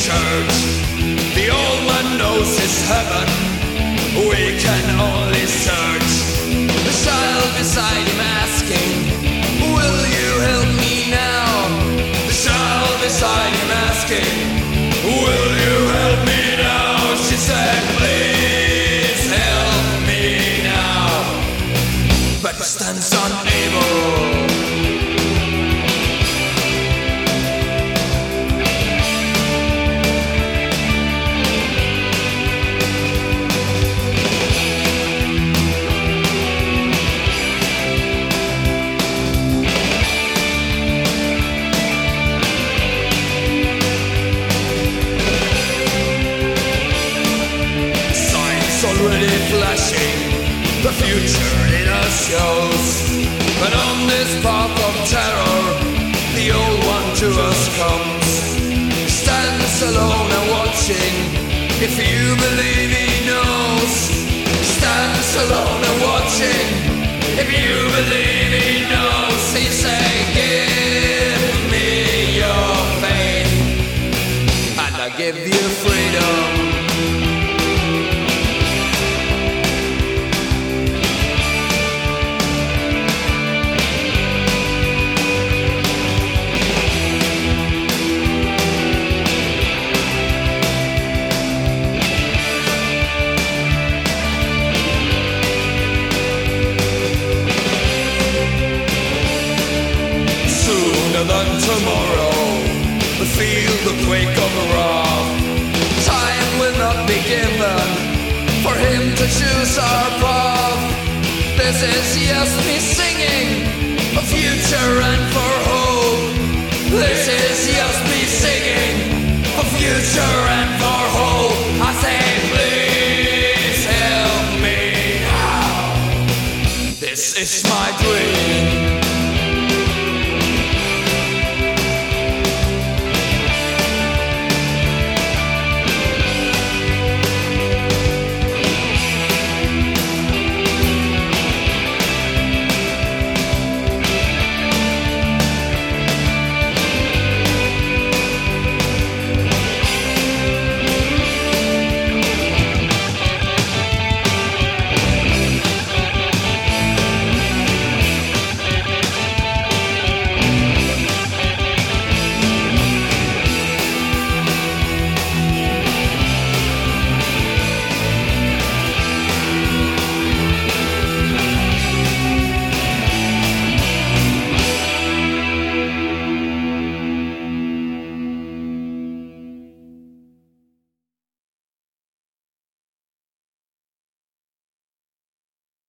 church. The old man knows his heaven, we can only search. The child beside him asking, will you help me now? The child beside him asking, will you help me now? She said, please help me now. But he stands unable. Already flashing, the future in us shows. But on this path of terror, the old one to us comes. Stands alone and watching, if you believe he knows. Stands alone and watching, if you believe he knows. He say, give me your faith, and I give you freedom. Than tomorrow, feel the quake of wrath. Time will not be given for him to choose our path. This is yes, we see.